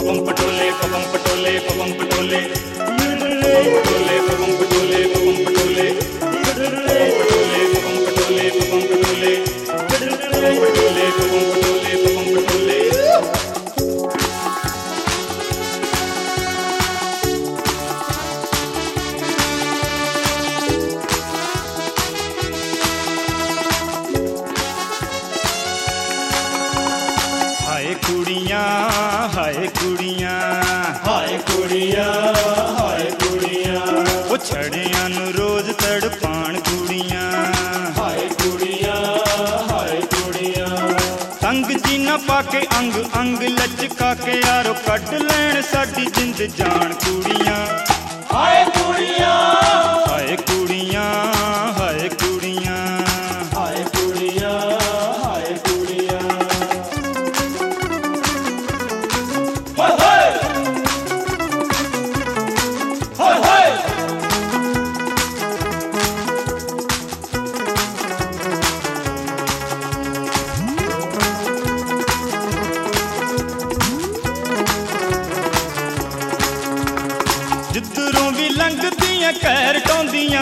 पपम पटोले पपम पटोले पपम पटोले पटोले पपम पटोले पपम पटोले पटोले पपम पटोले पपम पटोले पटोले पपम पटोले पपम पटोले। हाय कुड़ियां हाय कुड़ियां हाय कुड़ियां हाय कुड़ियां ओ छड़ियां नू रोज तड़पाण कुड़ियां हाय कुड़ियां हाय कुड़ियां तंग जीना पाके अंग अंग लचका के यारो कट लैण साडी जिंद जान कुड़ियां हाय कुड़ियां हाय कुड़ियां हाय कुड़ियां हाय कुड़ियां हाय कुड़ियां। हाय हाय हाय हाय जिधरों भी लंघदियां कैर टोंदियां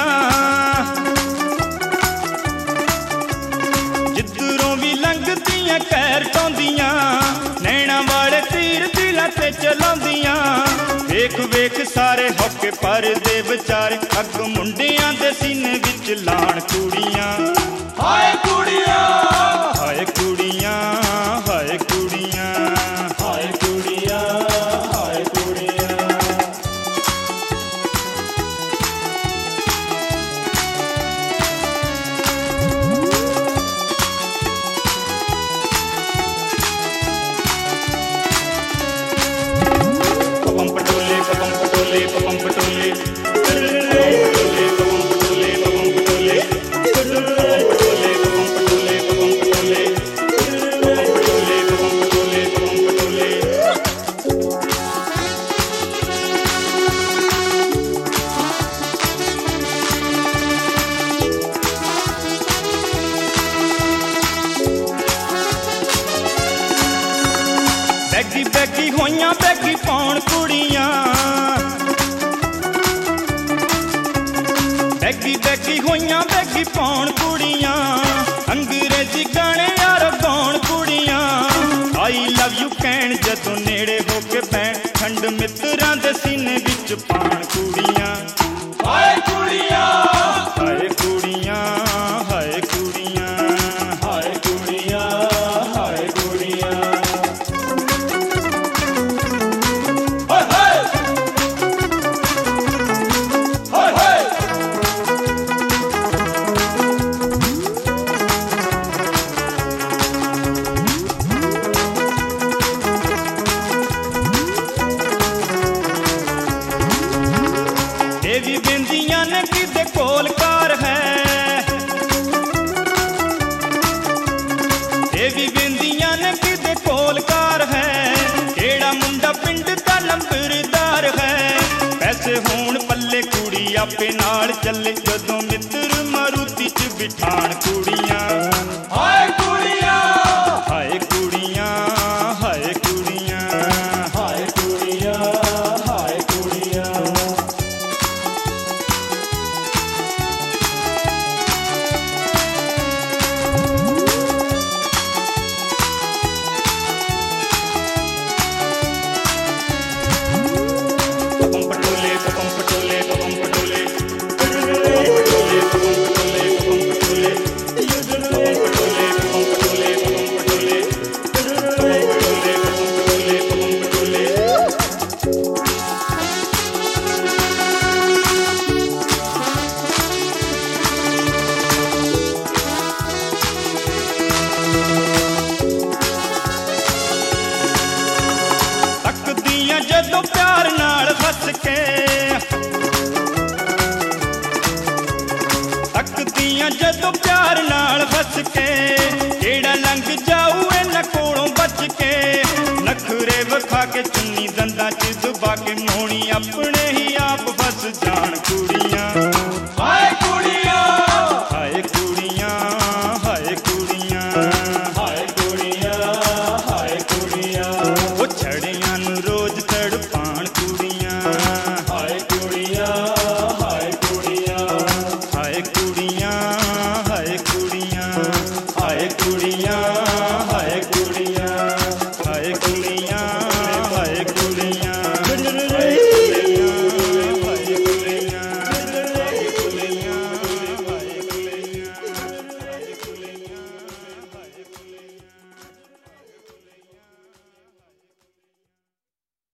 जिधरों भी लंघदियां कैर टोंदियां नैना वाले तीर दिलां ते चलाउंदियां वेख वेख सारे होके पर दे विचारे अग मुंडियां दे सीने विच लाण कुड़ियां हाय कुड़ियां हाय कुड़ियां हाय कुड़ियां हाय कुड़ियां हाय कुड़ियां। पपम पटोले पपम पटोले पपम पटोले पटोले पपम पटोले पपम पटोले पटोले पपम पटोले पपम पटोले पटोले पपम पटोले पपम पटोले। बैगी बैगी होइयां बैगी पाउण कुड़ियां बैगी बैगी होइयां बैगी पाउण कुड़ियां अंग्रेजी गाने यार गाउण कुड़ियां आई लव यू कहण जदों नेड़े हो के पैण ठंड मित्रां दे सीने विच पाण कुड़ियां हाय कुड़ियां हाय कुड़ियां हाय कुड़ियां हाय कुड़ियां हाय कुड़ियां। हाय हाय हाय हाय देवी बिंदियां ने किदे कोल कार है देवी बिंदियां ने किदे कोल कार है केड़ा मुंडा पिंड दा लंबरदार है पैसे होण पल्ले कुड़ी आपे नाल चले जदों मित्र मारुति च बिठाण कुड़ियां हाय कुड़ियां हाय कुड़ियां हाय कुड़ियां हाय कुड़ियां हाय कुड़ियां। पपम पटोले पपम पटोले पपम पटोले पटोले पपम पटोले पपम पटोले पपम पटोले पपम पटोले पपम पटोले पपम पटोले पपम पटोले पपम पटोले। तकदियां जदों प्यार नाल हस के तकदियां जदों प्यार नाल हस के केड़ा लंघ जाऊ इन्हां कोलों बच के नखरे विखा के चुन्नी दंदां च दबा के मोहनी अपने ही आप फस जाण कुड़ियां हाय कुड़ियां हाय कुड़ियां हाय कुड़ियां हाय कुड़ियां हाय कुड़ियां। ओ छड़ियां नू रोज कुड़ियाँ